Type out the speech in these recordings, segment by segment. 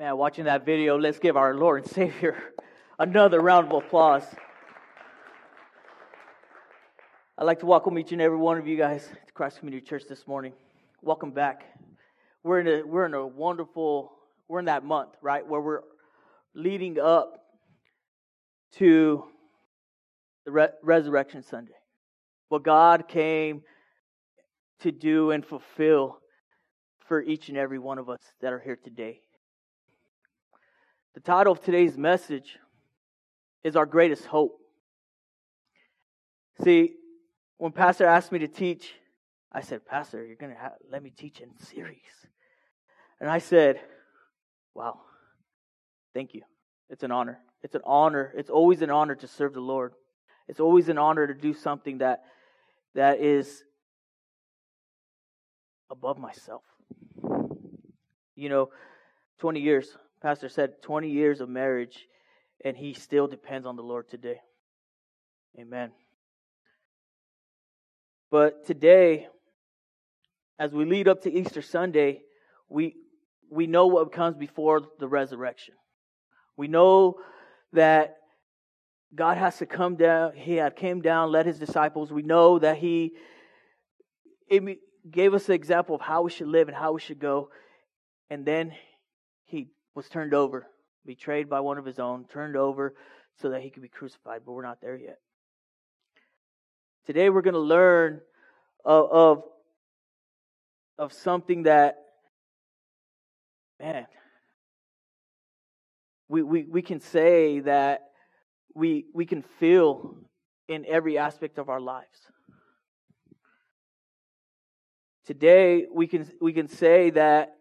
Man, watching that video, let's give our Lord and Savior another round of applause. I'd like to welcome each and every one of you guys to Christ Community Church this morning. Welcome back. We're in that month, right, where we're leading up to the Resurrection Sunday. What God came to do and fulfill for each and every one of us that are here today. The title of today's message is Our Greatest Hope. See, when Pastor asked me to teach, I said, Pastor, you're going to let me teach in series. And I said, wow, thank you. It's an honor. It's an honor. It's always an honor to serve the Lord. It's always an honor to do something that is above myself. 20 years. Pastor said 20 years of marriage, and he still depends on the Lord today. Amen. But today, as we lead up to Easter Sunday, we know what comes before the resurrection. We know that God has to come down. He had came down, led His disciples. We know that He gave us the example of how we should live and how we should go. And then He was turned over, betrayed by one of His own, turned over so that He could be crucified. But we're not there yet. Today we're going to learn of something that, man, we can say that we can feel in every aspect of our lives. Today we can say that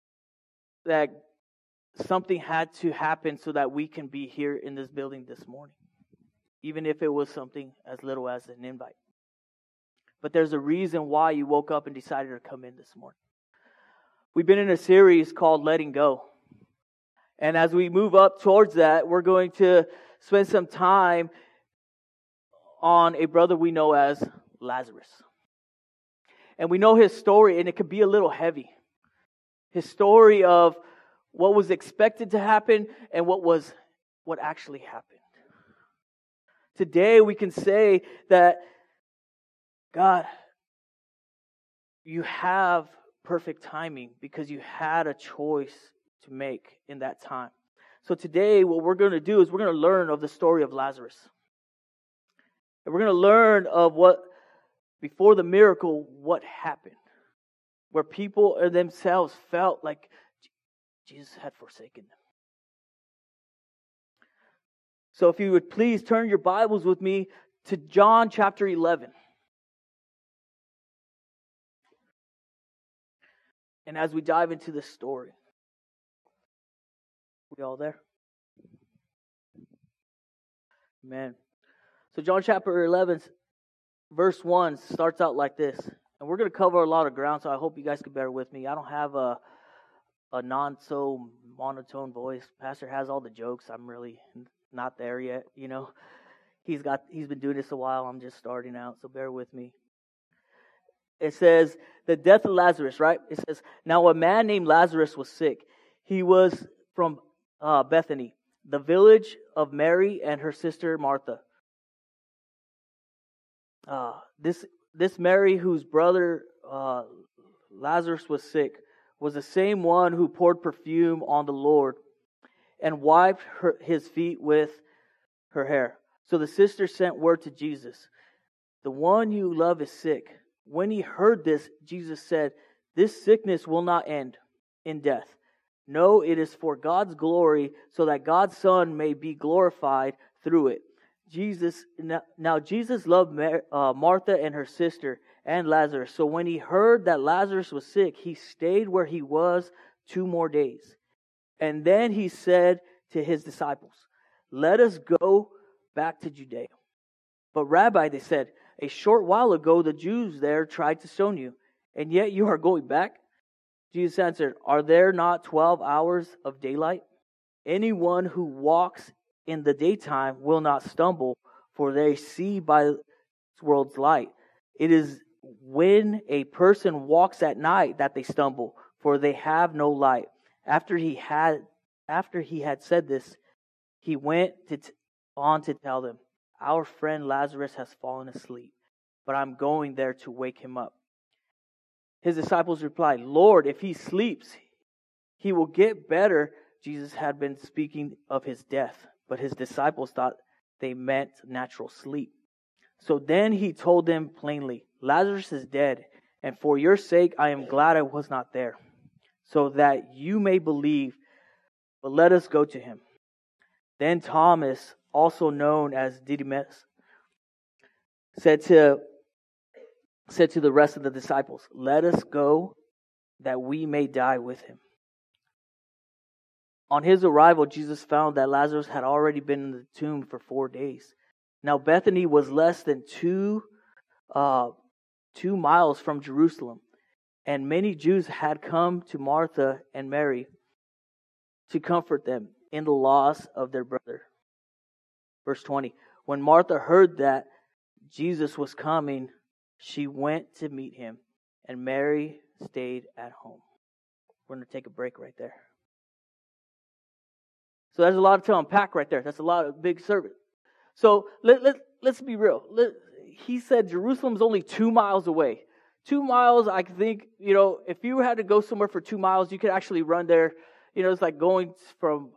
something had to happen so that we can be here in this building this morning, even if it was something as little as an invite. But there's a reason why you woke up and decided to come in this morning. We've been in a series called Letting Go. And as we move up towards that, we're going to spend some time on a brother we know as Lazarus. And we know his story, and it could be a little heavy. His story of what was expected to happen and what actually happened. Today we can say that, God, you have perfect timing because you had a choice to make in that time. So today what we're going to do is we're going to learn of the story of Lazarus. And we're going to learn of what, before the miracle, what happened. Where people themselves felt like Jesus had forsaken them. So if you would please turn your Bibles with me to John chapter 11. And as we dive into this story, we all there? Amen. So John chapter 11, verse 1 starts out like this. And we're going to cover a lot of ground, so I hope you guys can bear with me. I don't have a non-so monotone voice. Pastor has all the jokes. I'm really not there yet, He's been doing this a while. I'm just starting out, so bear with me. It says, the death of Lazarus, right? It says, now a man named Lazarus was sick. He was from Bethany, the village of Mary and her sister Martha. This Mary, whose brother Lazarus was sick, was the same one who poured perfume on the Lord and wiped his feet with her hair. So the sister sent word to Jesus, the one you love is sick. When he heard this, Jesus said, this sickness will not end in death. No, it is for God's glory, so that God's Son may be glorified through it. Jesus loved Martha and her sister and Lazarus. So when he heard that Lazarus was sick, he stayed where he was 2 more days. And then he said to his disciples, let us go back to Judea. But Rabbi, they said, a short while ago the Jews there tried to stone you, and yet you are going back? Jesus answered, are there not 12 hours of daylight? Anyone who walks in the daytime will not stumble, for they see by this world's light. It is when a person walks at night that they stumble, for they have no light. After he had after he had said this, he went on to tell them, "Our friend Lazarus has fallen asleep, but I'm going there to wake him up." His disciples replied, "Lord, if he sleeps, he will get better." Jesus had been speaking of his death, but his disciples thought they meant natural sleep. So then he told them plainly, "Lazarus is dead, and for your sake I am glad I was not there, so that you may believe, but let us go to him." Then Thomas, also known as Didymus, said to the rest of the disciples, "Let us go that we may die with him." On his arrival, Jesus found that Lazarus had already been in the tomb for 4 days. Now Bethany was less than 2 miles from Jerusalem, and many Jews had come to Martha and Mary to comfort them in the loss of their brother. Verse 20, when Martha heard that Jesus was coming, she went to meet him, and Mary stayed at home. We're going to take a break right there. So there's a lot to unpack right there. That's a lot of big service. So let's be real. He said Jerusalem's only 2 miles away. 2 miles, I think, if you had to go somewhere for 2 miles, you could actually run there. It's like going from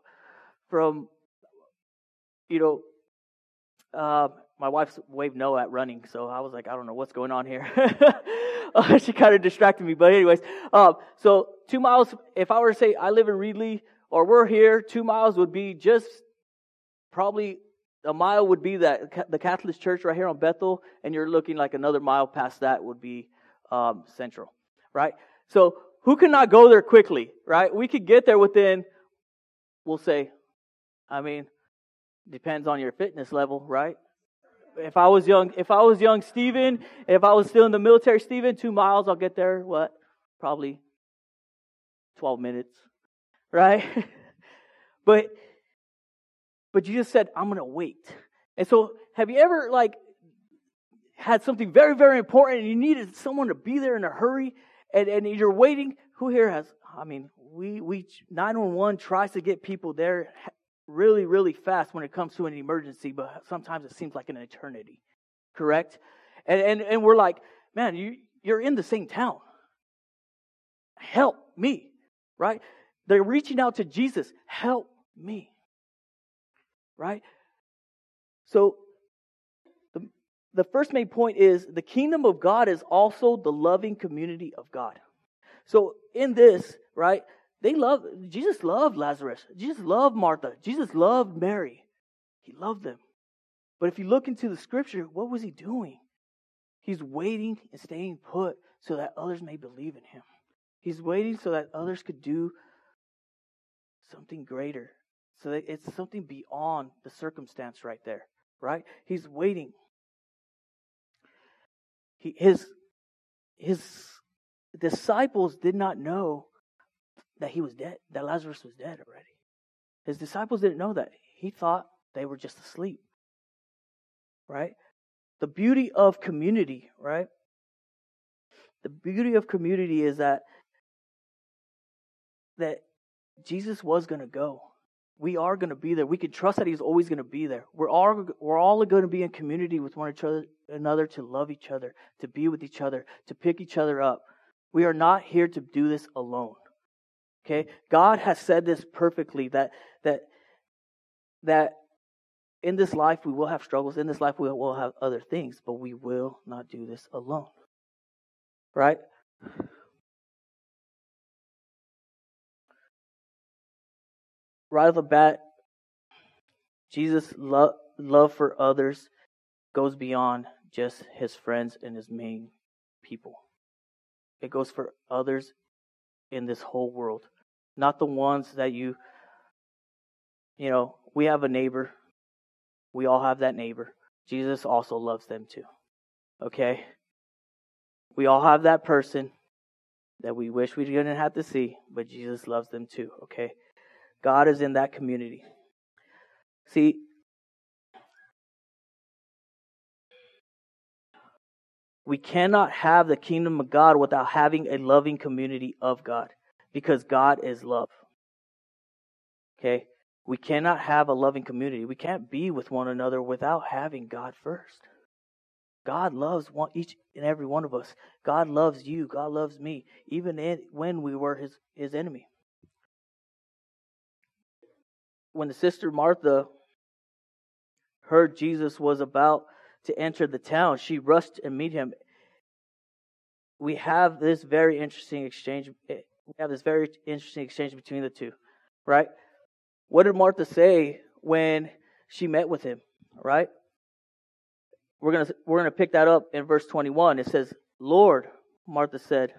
my wife's waved no at running, so I was like, I don't know what's going on here. She kind of distracted me, but anyways, so 2 miles. If I were to say I live in Reedley or we're here, 2 miles would be just probably a mile would be the Catholic Church right here on Bethel, and you're looking like another mile past that would be Central, right? So who could not go there quickly, right? We could get there within, we'll say, depends on your fitness level, right? If I was young Stephen, if I was still in the military, Stephen, 2 miles, I'll get there, probably 12 minutes, right? But Jesus said, "I'm going to wait." And so have you ever had something very, very important and you needed someone to be there in a hurry and you're waiting? Who here has, we 911 tries to get people there really, really fast when it comes to an emergency, but sometimes it seems like an eternity, correct? And we're like, man, you're in the same town. Help me, right? They're reaching out to Jesus. Help me, right? So the first main point is the kingdom of God is also the loving community of God. So in this, right, Jesus loved Lazarus. Jesus loved Martha. Jesus loved Mary. He loved them. But if you look into the scripture, what was he doing? He's waiting and staying put so that others may believe in him. He's waiting so that others could do something greater. So that it's something beyond the circumstance right there, right? He's waiting. His disciples did not know that he was dead, that Lazarus was dead already. His disciples didn't know that. He thought they were just asleep, right? The beauty of community, right? The beauty of community is that Jesus was going to go. We are going to be there. We can trust that he's always going to be there. We're all going to be in community with one another, to love each other, to be with each other, to pick each other up. We are not here to do this alone. Okay? God has said this perfectly, that in this life we will have struggles. In this life we will have other things, but we will not do this alone. Right? Right off the bat, Jesus' love for others goes beyond just his friends and his main people. It goes for others in this whole world. Not the ones that we have a neighbor. We all have that neighbor. Jesus also loves them too. Okay? We all have that person that we wish we didn't have to see, but Jesus loves them too. Okay? God is in that community. See, we cannot have the kingdom of God without having a loving community of God, because God is love. Okay? We cannot have a loving community. We can't be with one another without having God first. God loves each and every one of us. God loves you. God loves me, even when we were his enemy. When the sister Martha heard Jesus was about to enter the town, she rushed and meet him. We have this very interesting exchange. Between the two, right? What did Martha say when she met with him? Right? We're gonna pick that up in verse 21. It says, "Lord," Martha said,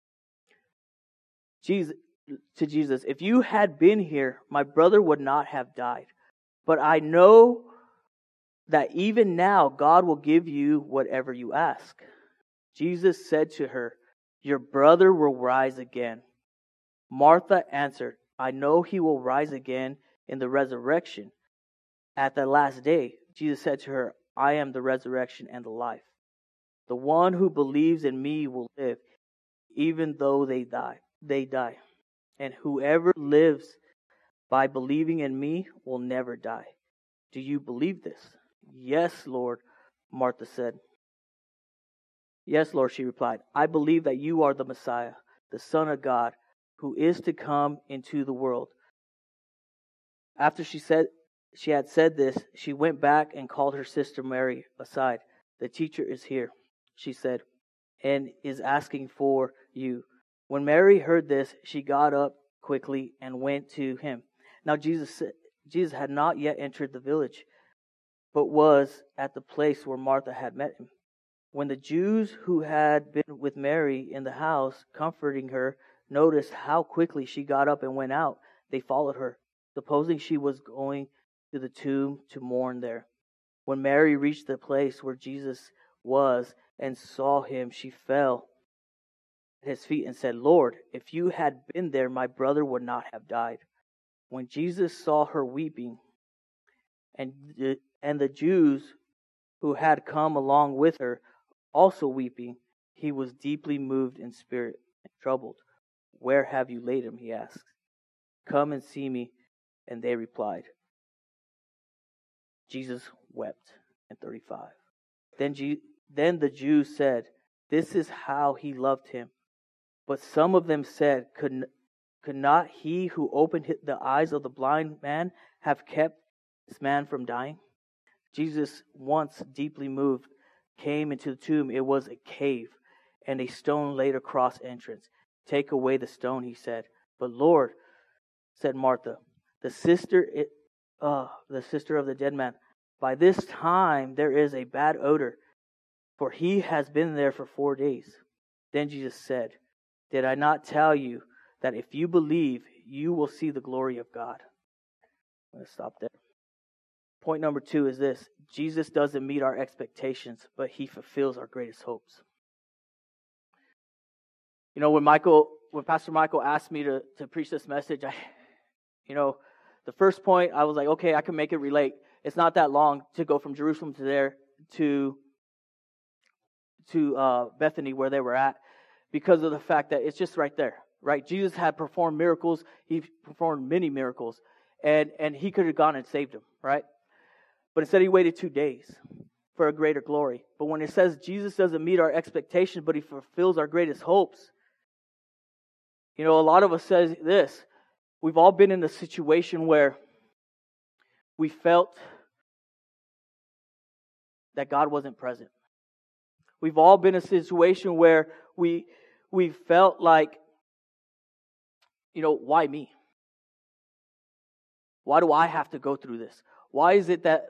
to Jesus, "if you had been here, my brother would not have died. But I know that even now God will give you whatever you ask." Jesus said to her, "Your brother will rise again." Martha answered, "I know he will rise again in the resurrection at the last day." Jesus said to her, "I am the resurrection and the life. The one who believes in me will live, even though they die. And whoever lives by believing in me will never die. Do you believe this?" "Yes, Lord," Martha said. "Yes, Lord," she replied. "I believe that you are the Messiah, the Son of God, who is to come into the world." After she had said this, she went back and called her sister Mary aside. "The teacher is here," she said, "and is asking for you." When Mary heard this, she got up quickly and went to him. Now Jesus had not yet entered the village, but was at the place where Martha had met him. When the Jews who had been with Mary in the house, comforting her, noticed how quickly she got up and went out, they followed her, supposing she was going to the tomb to mourn there. When Mary reached the place where Jesus was and saw him, she fell at his feet and said, "Lord, if you had been there, my brother would not have died." When Jesus saw her weeping, and the Jews who had come along with her also weeping, he was deeply moved in spirit and troubled. "Where have you laid him?" he asked. "Come and see me." And they replied. Jesus wept. And 35. Then the Jews said, "This is how he loved him." But some of them said, Could not he who opened the eyes of the blind man have kept this man from dying?" Jesus, once deeply moved, came into the tomb. It was a cave, and a stone laid across entrance. "Take away the stone," he said. "But Lord," said Martha, the sister of the dead man, "by this time there is a bad odor, for he has been there for 4 days." Then Jesus said, "Did I not tell you that if you believe, you will see the glory of God?" I'm going to stop there. Point number 2 is this: Jesus doesn't meet our expectations, but he fulfills our greatest hopes. You know, when Pastor Michael asked me to preach this message, the first point I was like, okay, I can make it relate. It's not that long to go from Jerusalem to there to Bethany where they were at, because of the fact that it's just right there, right? Jesus had performed miracles. He performed many miracles, and he could have gone and saved them, right? But instead he waited 2 days for a greater glory. But when it says Jesus doesn't meet our expectations, but he fulfills our greatest hopes, a lot of us says this: we've all been in a situation where we felt that God wasn't present. We've all been in a situation where we felt like, why me? Why do I have to go through this? Why is it that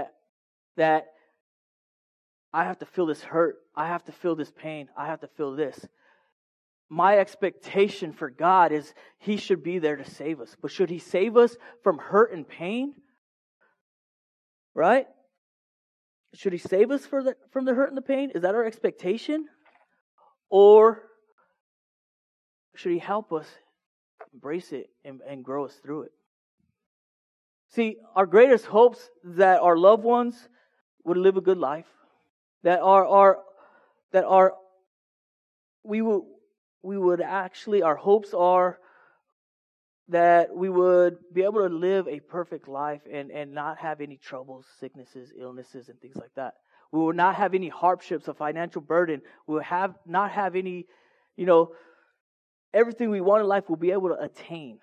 I have to feel this hurt? I have to feel this pain. I have to feel this. My expectation for God is he should be there to save us. But should he save us from hurt and pain? Right? Should he save us from the hurt and the pain? Is that our expectation? Or should he help us embrace it and grow us through it? See, our greatest hopes that our loved ones would live a good life, our hopes are that we would be able to live a perfect life and not have any troubles, sicknesses, illnesses, and things like that. We will not have any hardships, a financial burden. We will not have any, everything we want in life we'll be able to attain.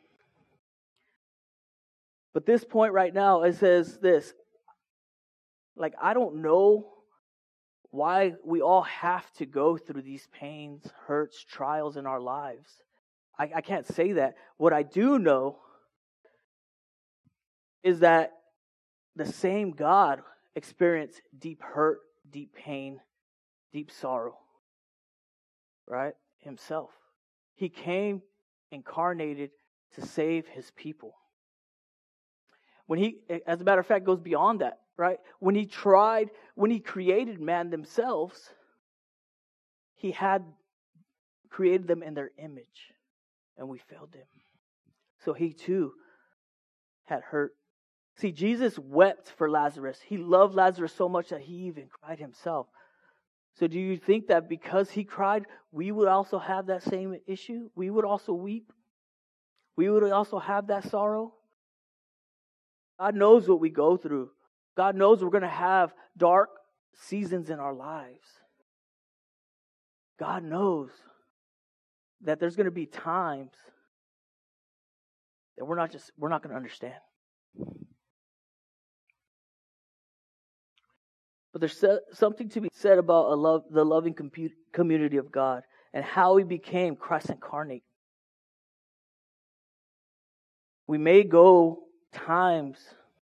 But this point right now, it says this, like, I don't know why we all have to go through these pains, hurts, trials in our lives. I can't say that. What I do know is that the same God experienced deep hurt, deep pain, deep sorrow, right? Himself. He came incarnated to save his people. When he, as a matter of fact, goes beyond that, right? When he created man themselves, he had created them in their image, and we failed him. So he too had hurt. See, Jesus wept for Lazarus. He loved Lazarus so much that he even cried himself. So do you think that because he cried, we would also have that same issue? We would also weep? We would also have that sorrow? God knows what we go through. God knows we're going to have dark seasons in our lives. God knows that there's going to be times that we're not going to understand. But there's something to be said about the loving community of God and how He became Christ incarnate. We may go times,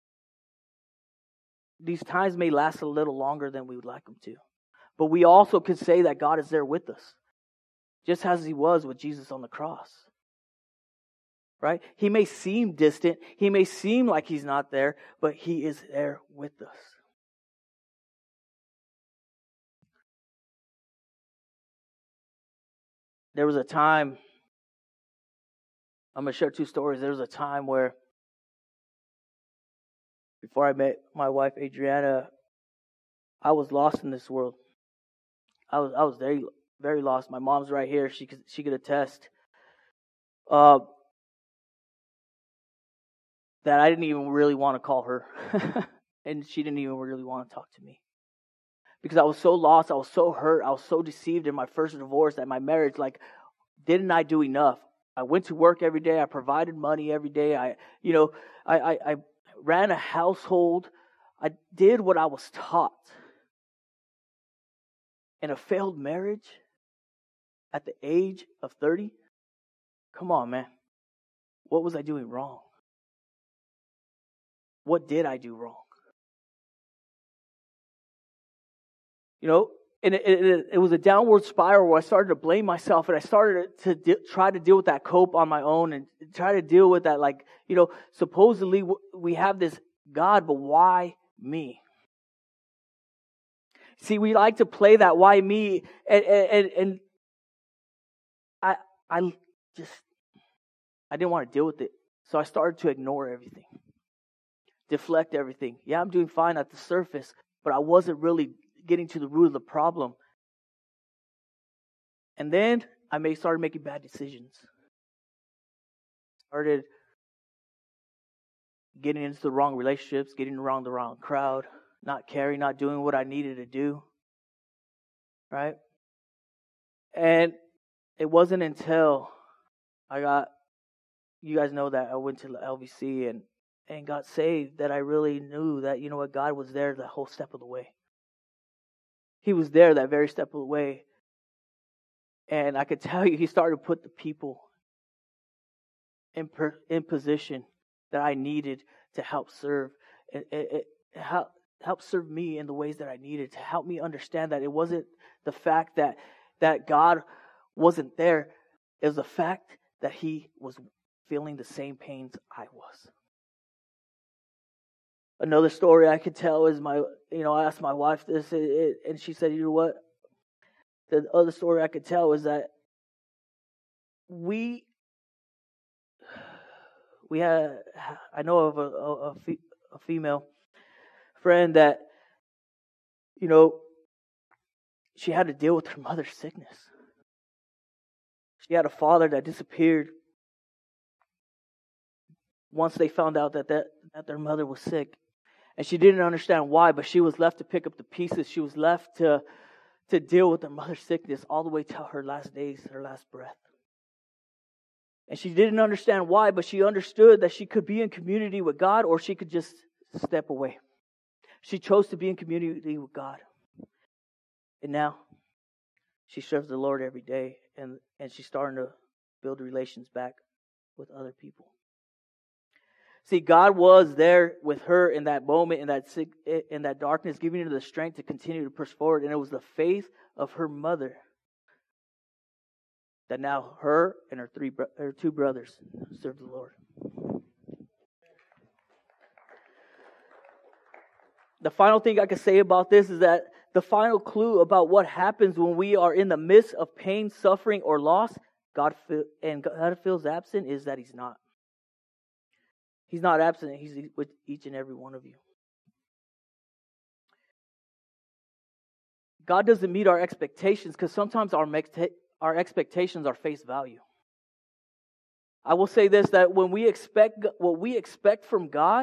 these times may last a little longer than we would like them to. But we also can say that God is there with us, just as He was with Jesus on the cross. Right? He may seem distant, He may seem like He's not there, but He is there with us. There was a time, I'm going to share two stories. There was a time where, before I met my wife Adriana, I was lost in this world. I was very, very lost. My mom's right here. She could attest that I didn't even really want to call her, and she didn't even really want to talk to me. Because I was so lost, I was so hurt, I was so deceived in my first divorce, that my marriage, like, didn't I do enough? I went to work every day, I provided money every day, I ran a household, I did what I was taught. In a failed marriage, at the age of 30, come on, man. What was I doing wrong? What did I do wrong? And it was a downward spiral where I started to blame myself, and I started to try to deal with that cope on my own and try to deal with that, supposedly we have this God, but why me? See, we like to play that why me, and I didn't want to deal with it, so I started to ignore everything, deflect everything. Yeah, I'm doing fine at the surface, but I wasn't really getting to the root of the problem. And then I started making bad decisions. Started getting into the wrong relationships, getting around the wrong crowd, not caring, not doing what I needed to do. Right? And it wasn't until you guys know that I went to the LVC and got saved that I really knew that, God was there the whole step of the way. He was there that very step of the way. And I could tell you, He started to put the people in position that I needed to help serve. Help serve me in the ways that I needed, to help me understand that it wasn't the fact that God wasn't there. It was the fact that He was feeling the same pains I was. Another story I could tell is I asked my wife this, and she said, you know what? The other story I could tell is that I know of a female friend that, she had to deal with her mother's sickness. She had a father that disappeared. once they found out that their mother was sick. And she didn't understand why, but she was left to pick up the pieces. She was left to deal with her mother's sickness all the way till her last days, her last breath. And she didn't understand why, but she understood that she could be in community with God or she could just step away. She chose to be in community with God. And now she serves the Lord every day, and she's starting to build relations back with other people. See, God was there with her in that moment, in that darkness, giving her the strength to continue to push forward. And it was the faith of her mother that now her and her two brothers serve the Lord. The final thing I can say about this is that the final clue about what happens when we are in the midst of pain, suffering, or loss, God feels absent, is that He's not. He's not absent. He's with each and every one of you. God doesn't meet our expectations because sometimes our expectations are face value. I will say this, that when we expect what we expect from God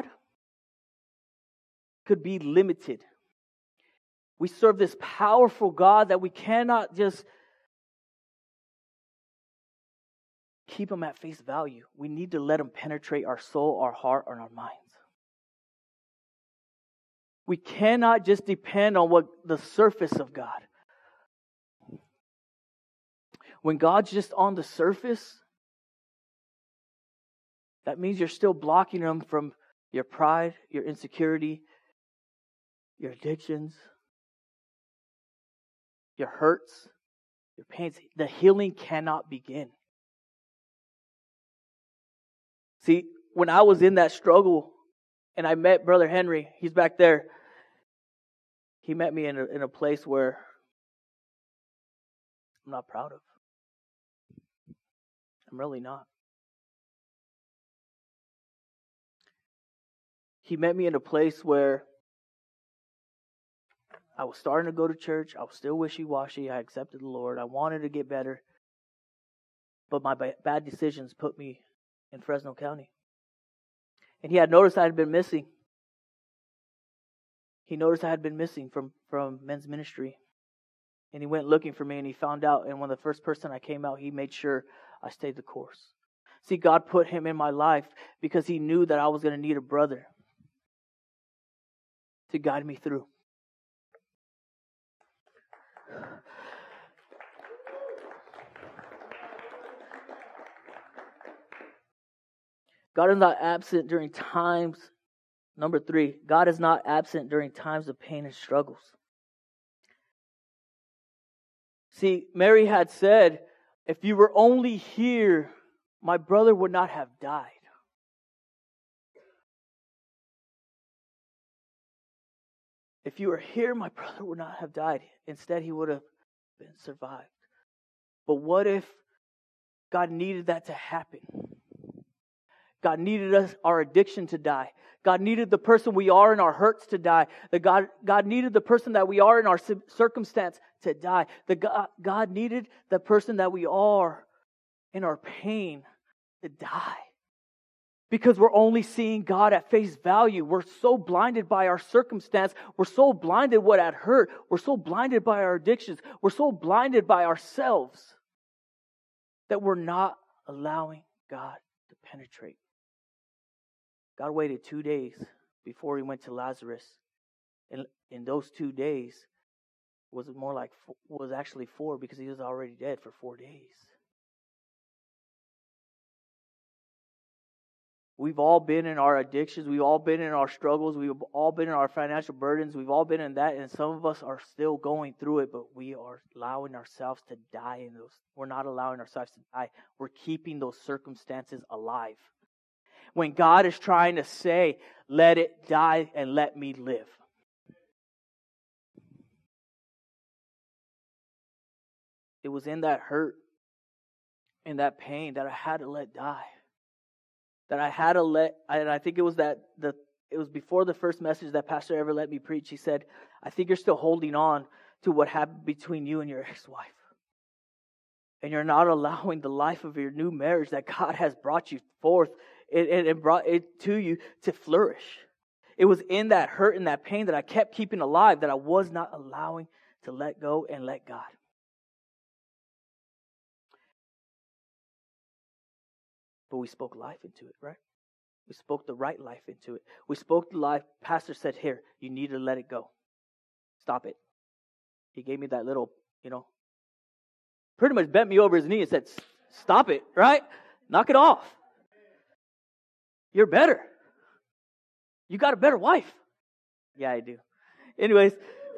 could be limited. We serve this powerful God that we cannot just keep Him at face value. We need to let Him penetrate our soul, our heart, and our minds. We cannot just depend on the surface of God. When God's just on the surface, that means you're still blocking Him from your pride, your insecurity, your addictions, your hurts, your pains. The healing cannot begin. See, when I was in that struggle and I met Brother Henry, he's back there. He met me in a place where I'm not proud of. I'm really not. He met me in a place where I was starting to go to church. I was still wishy-washy. I accepted the Lord. I wanted to get better. But my bad decisions put me in Fresno County. And he had noticed I had been missing. He noticed I had been missing from men's ministry. And he went looking for me and he found out. And when the first person I came out, he made sure I stayed the course. See, God put him in my life because He knew that I was going to need a brother to guide me through. God is not absent during times. Number 3, God is not absent during times of pain and struggles. See, Mary had said, if you were only here, my brother would not have died. If you were here, my brother would not have died. Instead, he would have been survived. But what if God needed that to happen? God needed our addiction to die. God needed the person we are in our hurts to die. God needed the person that we are in our circumstance to die. God needed the person that we are in our pain to die. Because we're only seeing God at face value. We're so blinded by our circumstance. We're so blinded what had hurt. We're so blinded by our addictions. We're so blinded by ourselves that we're not allowing God to penetrate. God waited 2 days before He went to Lazarus. And in those 2 days was actually 4 because he was already dead for 4 days. We've all been in our addictions. We've all been in our struggles. We've all been in our financial burdens. We've all been in that. And some of us are still going through it, but we are allowing ourselves to die in those. We're not allowing ourselves to die. We're keeping those circumstances alive. When God is trying to say, let it die and let me live. It was in that hurt, in that pain that I had to let die. That I had to and I think it was it was before the first message that Pastor ever let me preach. He said, I think you're still holding on to what happened between you and your ex-wife. And you're not allowing the life of your new marriage that God has brought you forth and brought it to you to flourish. It was in that hurt and that pain that I kept keeping alive, that I was not allowing to let go and let God. But we spoke life into it, right? We spoke the right life into it. We spoke the life. Pastor said, here, you need to let it go. Stop it. He gave me that little, pretty much bent me over his knee and said, stop it, right? Knock it off. You're better. You got a better wife. Yeah, I do. Anyways,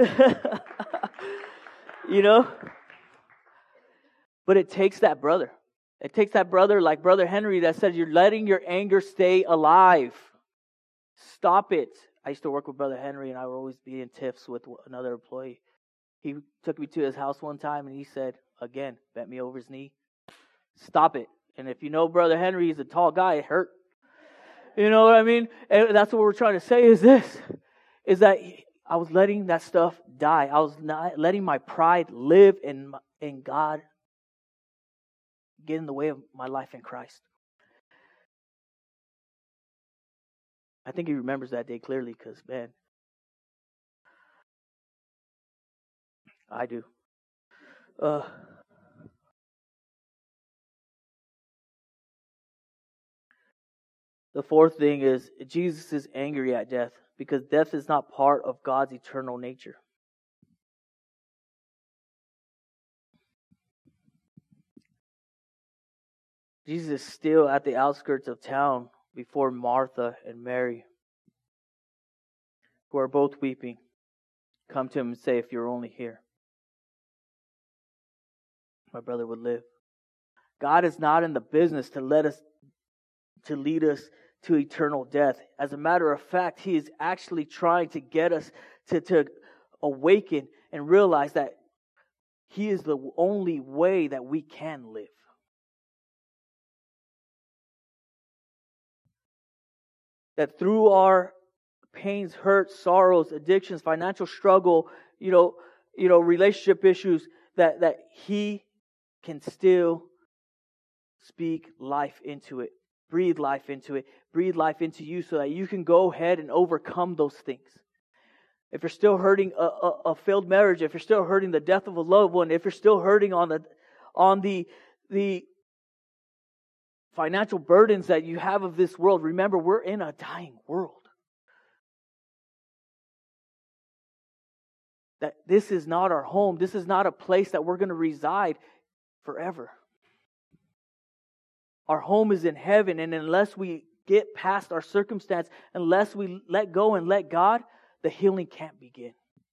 but it takes that brother. It takes that brother like Brother Henry that says, you're letting your anger stay alive. Stop it. I used to work with Brother Henry, and I would always be in tiffs with another employee. He took me to his house one time, and he said, again, bent me over his knee, stop it. And if you know Brother Henry, he's a tall guy, it hurt. You know what I mean? And that's what we're trying to say is this, is that I was letting that stuff die. I was not letting my pride live in God, get in the way of my life in Christ. I think he remembers that day clearly because, man, I do. The fourth thing is Jesus is angry at death because death is not part of God's eternal nature. Jesus is still at the outskirts of town before Martha and Mary, who are both weeping, come to him and say, if you're only here, my brother would live. God is not in the business to lead us to eternal death. As a matter of fact, He is actually trying to get us to awaken and realize that He is the only way that we can live. That through our pains, hurts, sorrows, addictions, financial struggle, relationship issues, that He can still speak life into it, breathe life into it, breathe life into you so that you can go ahead and overcome those things. If you're still hurting a failed marriage, if you're still hurting the death of a loved one, if you're still hurting on the financial burdens that you have of this world, remember, we're in a dying world. That this is not our home. This is not a place that we're going to reside forever. Our home is in heaven, and unless we get past our circumstance, unless we let go and let God, the healing can't begin.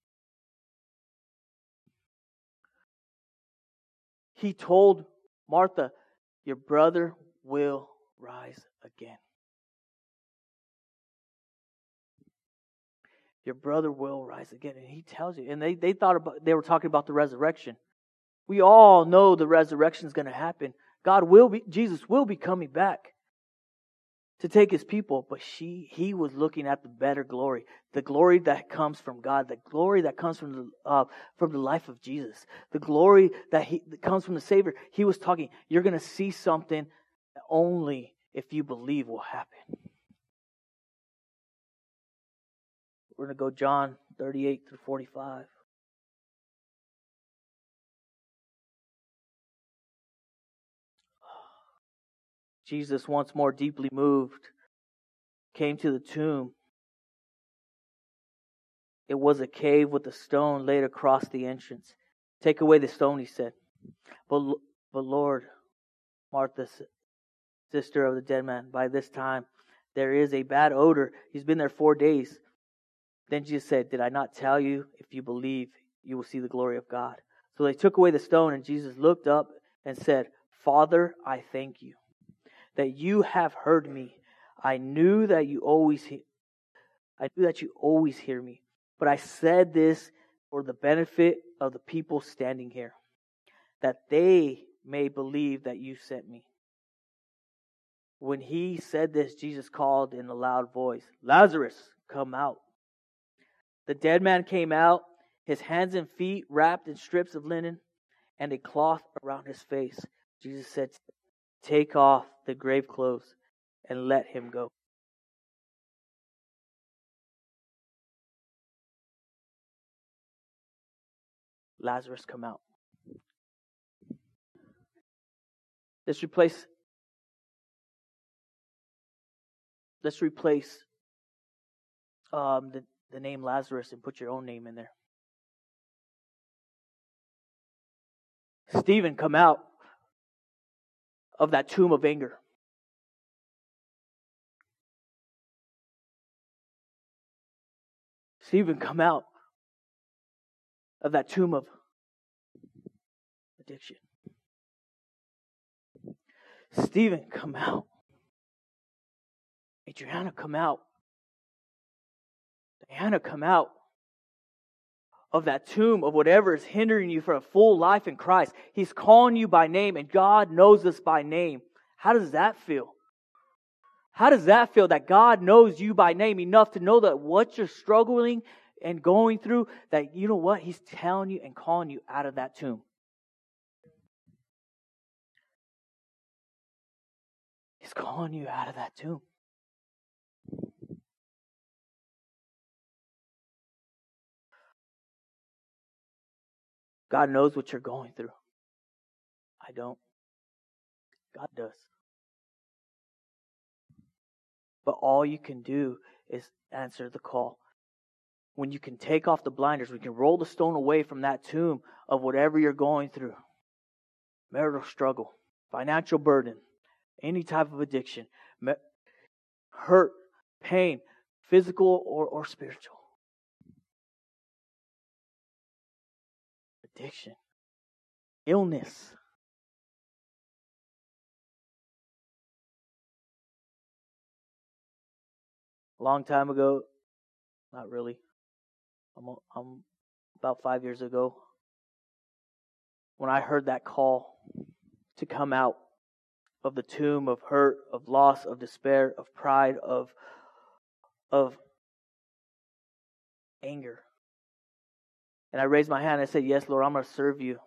He told Martha, your brother will rise again. Your brother will rise again. And He tells you. And they were talking about the resurrection. We all know the resurrection is going to happen. Jesus will be coming back to take His people. But He was looking at the better glory. The glory that comes from God. The glory that comes from the life of Jesus. The glory that comes from the Savior. He was talking, you're going to see something that only if you believe will happen. We're going to go John 38 through 45. Jesus, once more deeply moved, came to the tomb. It was a cave with a stone laid across the entrance. Take away the stone, He said. But Lord, Martha, sister of the dead man, by this time there is a bad odor. He's been there 4 days. Then Jesus said, did I not tell you, if you believe, you will see the glory of God? So they took away the stone, and Jesus looked up and said, Father, I thank you that you have heard me. I knew that you always hear me. But I said this for the benefit of the people standing here, that they may believe that you sent me. When He said this, Jesus called in a loud voice, Lazarus, come out. The dead man came out, his hands and feet wrapped in strips of linen and a cloth around his face. Jesus said, take off the grave clothes and let him go. Lazarus, come out. Let's replace the name Lazarus and put your own name in there. Stephen, come out of that tomb of anger. Stephen, come out of that tomb of addiction. Stephen, come out. Adriana, come out. Diana, come out of that tomb of whatever is hindering you from a full life in Christ. He's calling you by name, and God knows us by name. How does that feel? How does that feel that God knows you by name enough to know that what you're struggling and going through, that you know what? He's telling you and calling you out of that tomb. He's calling you out of that tomb. God knows what you're going through. I don't. God does. But all you can do is answer the call. When you can take off the blinders, we can roll the stone away from that tomb of whatever you're going through. Marital struggle, financial burden, any type of addiction, hurt, pain, physical or spiritual. Addiction, illness. A long time ago, not really, I'm about 5 years ago, when I heard that call to come out of the tomb of hurt, of loss, of despair, of pride, of anger. And I raised my hand and I said, yes, Lord, I'm going to serve you.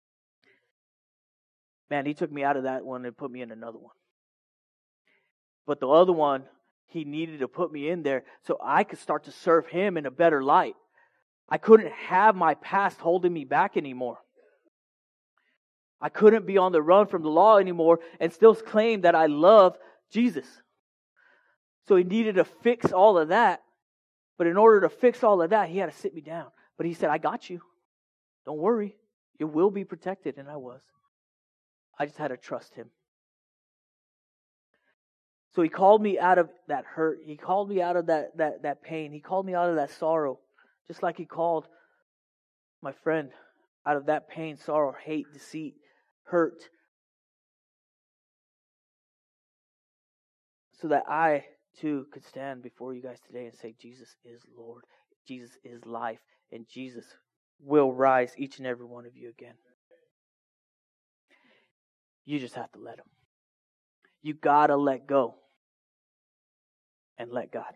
Man, He took me out of that one and put me in another one. But the other one, He needed to put me in there so I could start to serve Him in a better light. I couldn't have my past holding me back anymore. I couldn't be on the run from the law anymore and still claim that I love Jesus. So He needed to fix all of that. But in order to fix all of that, He had to sit me down. But He said, I got you. Don't worry. You will be protected. And I was. I just had to trust Him. So He called me out of that hurt. He called me out of that pain. He called me out of that sorrow. Just like He called my friend out of that pain, sorrow, hate, deceit, hurt. So that I too could stand before you guys today and say, Jesus is Lord. Jesus is life. And Jesus will rise each and every one of you again. You just have to let Him. You gotta let go. And let God.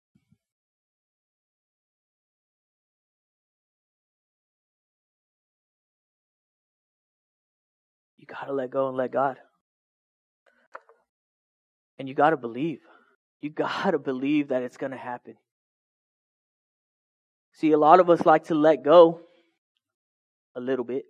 You gotta let go and let God. And you gotta believe. You gotta believe that it's gonna happen. See, a lot of us like to let go a little bit.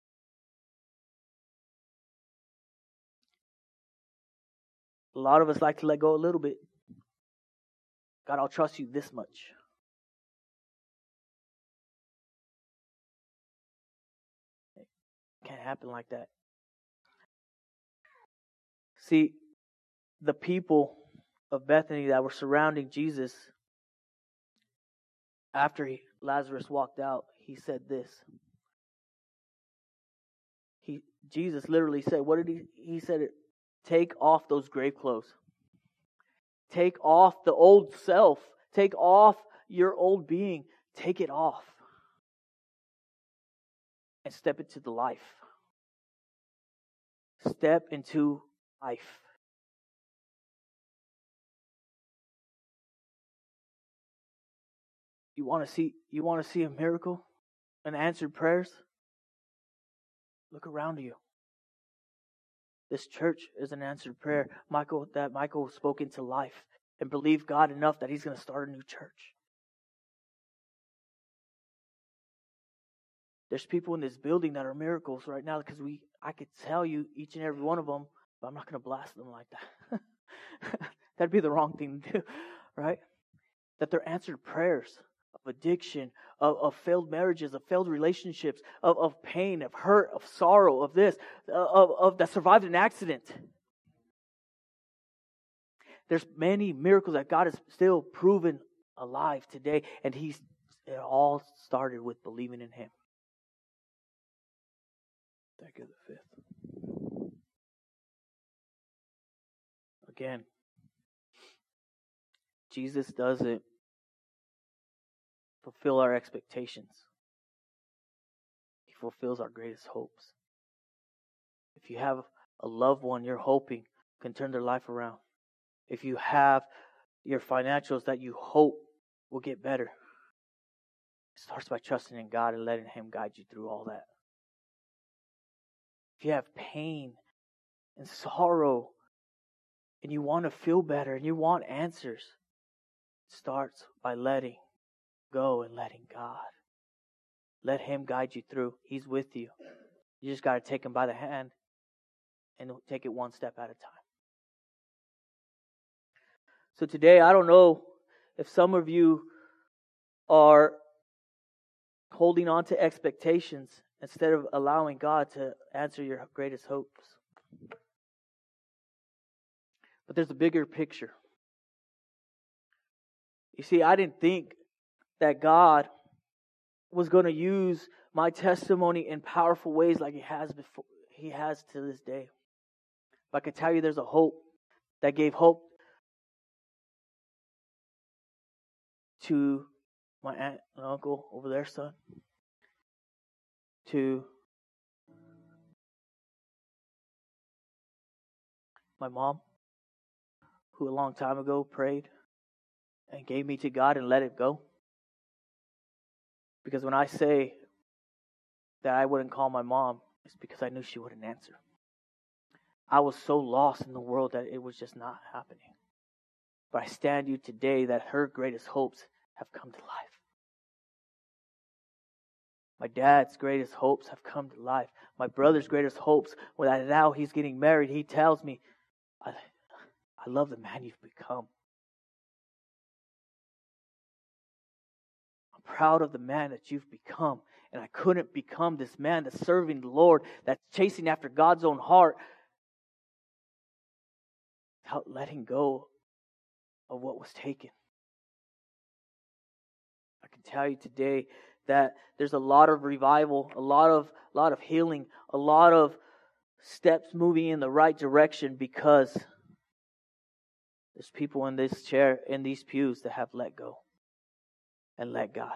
A lot of us like to let go a little bit. God, I'll trust you this much. It can't happen like that. See, the people of Bethany that were surrounding Jesus, after Lazarus walked out, He said this. Jesus literally said, what did He said, take off those grave clothes. Take off the old self. Take off your old being. Take it off. And step into the life. Step into life. You want to see a miracle? And answered prayers? Look around you. This church is an answered prayer. Michael spoke into life and believed God enough that he's going to start a new church. There's people in this building that are miracles right now because I could tell you each and every one of them, but I'm not going to blast them like that. That'd be the wrong thing to do, right? That they're answered prayers of addiction, of failed marriages, of failed relationships, of pain, of hurt, of sorrow, of this, of that survived an accident. There's many miracles that God has still proven alive today, and it all started with believing in Him. Thank you, the fifth. Again, Jesus doesn't fulfill our expectations. He fulfills our greatest hopes. If you have a loved one you're hoping can turn their life around, if you have your financials that you hope will get better, it starts by trusting in God and letting Him guide you through all that. If you have pain and sorrow and you want to feel better and you want answers, it starts by letting go and letting God. Let Him guide you through. He's with you. You just got to take Him by the hand and take it one step at a time. So today, I don't know if some of you are holding on to expectations instead of allowing God to answer your greatest hopes. But there's a bigger picture. You see, I didn't think that God was going to use my testimony in powerful ways like He has before. He has to this day. But I can tell you there's a hope that gave hope to my aunt and uncle over there, son. To my mom, who a long time ago prayed and gave me to God and let it go. Because when I say that I wouldn't call my mom, it's because I knew she wouldn't answer. I was so lost in the world that it was just not happening. But I stand you today that her greatest hopes have come to life. My dad's greatest hopes have come to life. My brother's greatest hopes, when now he's getting married, he tells me, I love the man you've become. I'm proud of the man that you've become. And I couldn't become this man that's serving the Lord, that's chasing after God's own heart, without letting go of what was taken. I can tell you today that there's a lot of revival, a lot of healing, a lot of steps moving in the right direction because there's people in this chair, in these pews, that have let go and let God.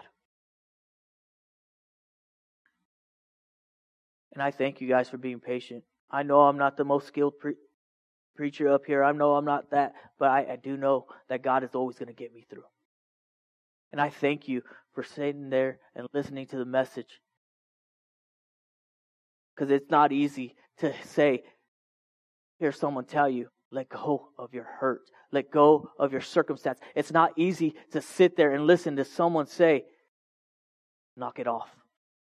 And I thank you guys for being patient. I know I'm not the most skilled preacher up here. I know I'm not that, but I do know that God is always going to get me through. And I thank you for sitting there and listening to the message. Because it's not easy to say, hear someone tell you, let go of your hurt. Let go of your circumstance. It's not easy to sit there and listen to someone say, knock it off.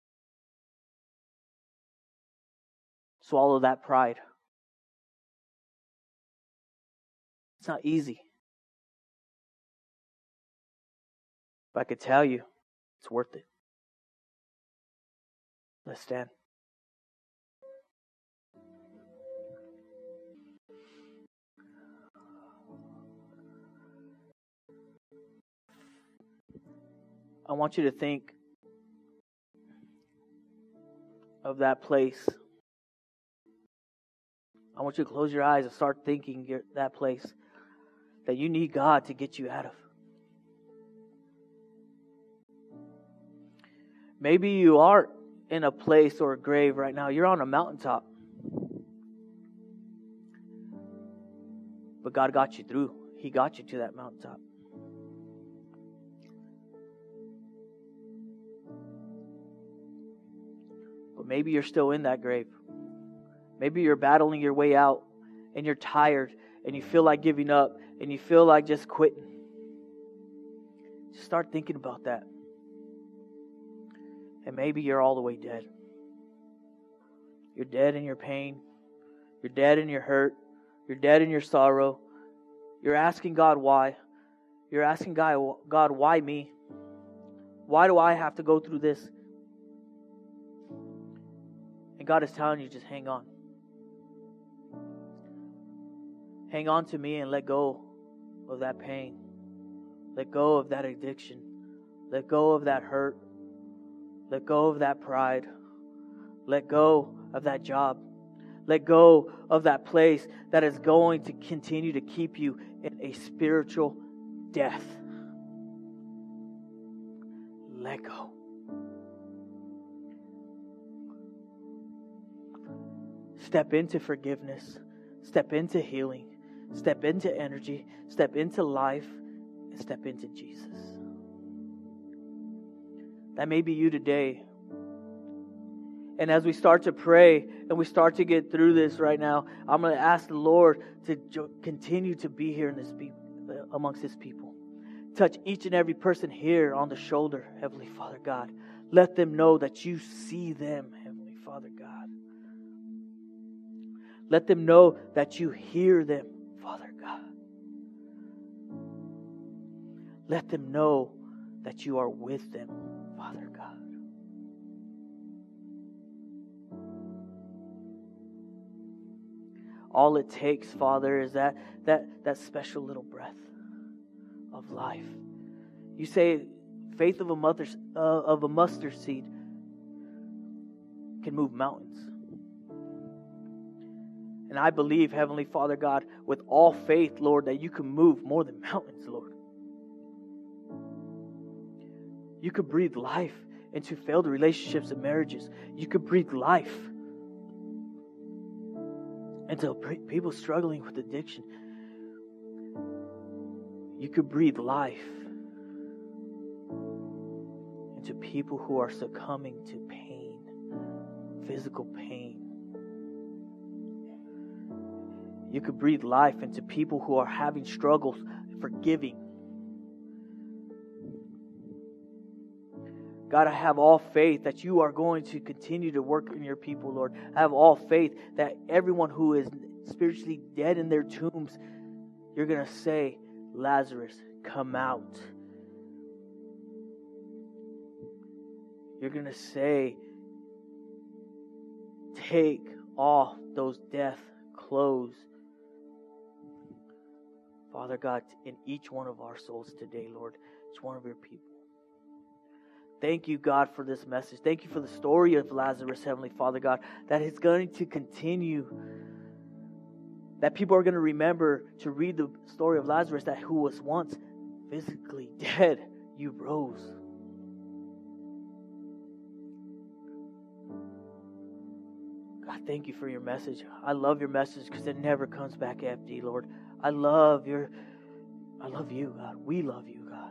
Swallow that pride. It's not easy. But I could tell you, it's worth it. Let's stand. I want you to think of that place. I want you to close your eyes and start thinking that place that you need God to get you out of. Maybe you are in a place or a grave right now. You're on a mountaintop. But God got you through. He got you to that mountaintop. But maybe you're still in that grave. Maybe you're battling your way out and you're tired and you feel like giving up and you feel like just quitting. Just start thinking about that. And maybe you're all the way dead. You're dead in your pain. You're dead in your hurt. You're dead in your sorrow. You're asking God why. You're asking God, why me? Why do I have to go through this? And God is telling you, just hang on. Hang on to me and let go of that pain. Let go of that addiction. Let go of that hurt. Let go of that pride. Let go of that job. Let go of that place that is going to continue to keep you in a spiritual death. Let go. Step into forgiveness. Step into healing. Step into energy. Step into life. And step into Jesus. That may be you today. And as we start to pray and we start to get through this right now, I'm going to ask the Lord to continue to be here in this amongst His people. Touch each and every person here on the shoulder, Heavenly Father God. Let them know that you see them, Heavenly Father God. Let them know that you hear them, Father God. Let them know that you are with them, Father God. All it takes, Father, is that special little breath of life. You say faith of a mustard seed can move mountains. And I believe, Heavenly Father God, with all faith, Lord, that you can move more than mountains, Lord. You could breathe life into failed relationships and marriages. You could breathe life into people struggling with addiction. You could breathe life into people who are succumbing to pain, physical pain. You could breathe life into people who are having struggles forgiving. God, I have all faith that you are going to continue to work in your people, Lord. I have all faith that everyone who is spiritually dead in their tombs, you're going to say, Lazarus, come out. You're going to say, take off those death clothes. Father God, in each one of our souls today, Lord, each one of your people. Thank you, God, for this message. Thank you for the story of Lazarus, Heavenly Father God, that is going to continue. That people are going to remember to read the story of Lazarus, that who was once physically dead, you rose. God, thank you for your message. I love your message because it never comes back empty, Lord. I love you, God. We love you, God.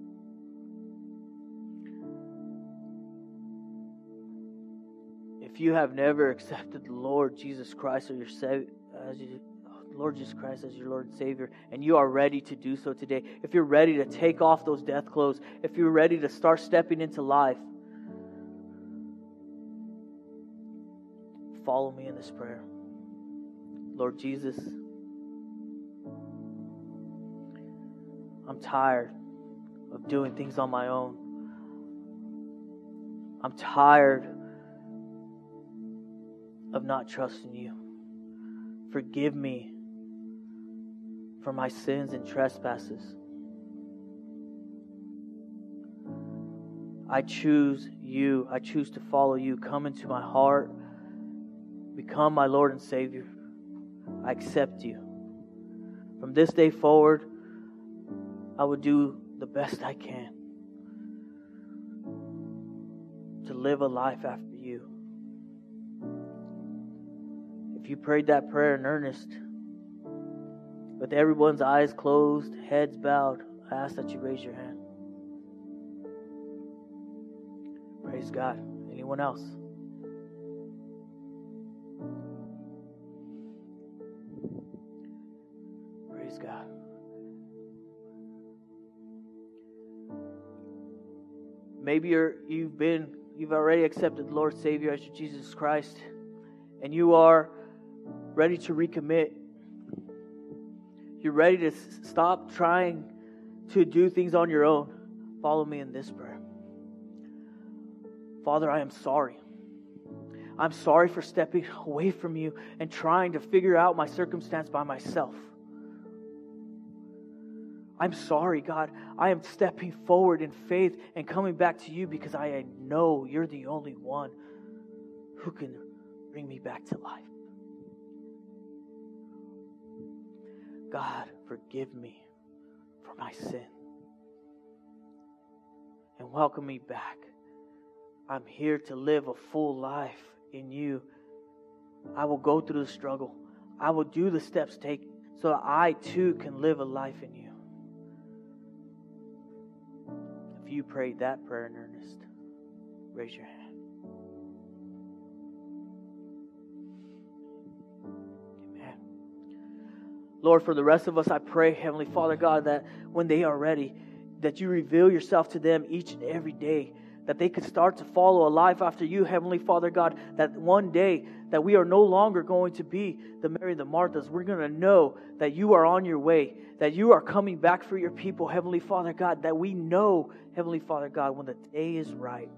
If you have never accepted the Lord Jesus Christ as your Lord Jesus Christ as your Lord and Savior, and you are ready to do so today, if you're ready to take off those death clothes, if you're ready to start stepping into life, follow me in this prayer. Lord Jesus, I'm tired of doing things on my own. I'm tired of not trusting you. Forgive me for my sins and trespasses. I choose you. I choose to follow you. Come into my heart. Become my Lord and Savior. I accept you. From this day forward, I will do the best I can to live a life after you. If you prayed that prayer in earnest, with everyone's eyes closed, heads bowed, I ask that you raise your hand. Praise God. Anyone else? Maybe you've already accepted the Lord Savior as your Jesus Christ, and you are ready to recommit. You're ready to stop trying to do things on your own. Follow me in this prayer. Father, I am sorry. I'm sorry for stepping away from you and trying to figure out my circumstance by myself. I'm sorry, God. I am stepping forward in faith and coming back to you because I know you're the only one who can bring me back to life. God, forgive me for my sin and welcome me back. I'm here to live a full life in you. I will go through the struggle. I will do the steps taken so that I too can live a life in you. If you prayed that prayer in earnest, raise your hand. Amen. Lord, for the rest of us, I pray, Heavenly Father God, that when they are ready, that you reveal yourself to them each and every day, that they could start to follow a life after you, Heavenly Father God, that one day that we are no longer going to be the Mary and the Marthas. We're going to know that you are on your way, that you are coming back for your people, Heavenly Father God, that we know, Heavenly Father God, when the day is right,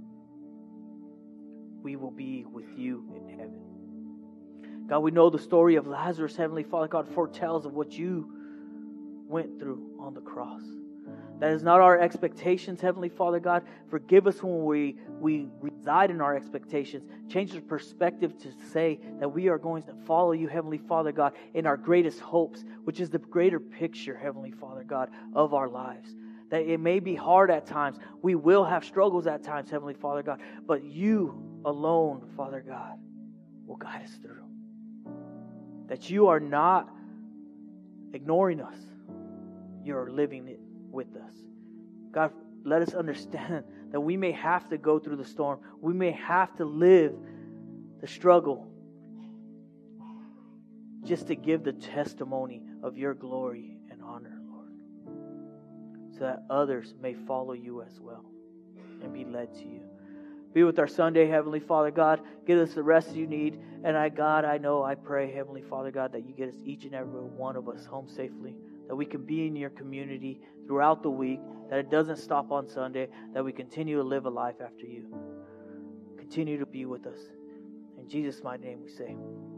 we will be with you in heaven. God, we know the story of Lazarus, Heavenly Father God, foretells of what you went through on the cross. That is not our expectations, Heavenly Father God. Forgive us when we reside in our expectations. Change the perspective to say that we are going to follow you, Heavenly Father God, in our greatest hopes, which is the greater picture, Heavenly Father God, of our lives. That it may be hard at times. We will have struggles at times, Heavenly Father God. But you alone, Father God, will guide us through. That you are not ignoring us. You are living it with us. God, let us understand that we may have to go through the storm. We may have to live the struggle just to give the testimony of your glory and honor, Lord, so that others may follow you as well and be led to you. Be with our Sunday, Heavenly Father God. Give us the rest you need. And I pray, Heavenly Father God, that you get us, each and every one of us, home safely, that we can be in your community throughout the week, that it doesn't stop on Sunday, that we continue to live a life after you. Continue to be with us. In Jesus' mighty name we say,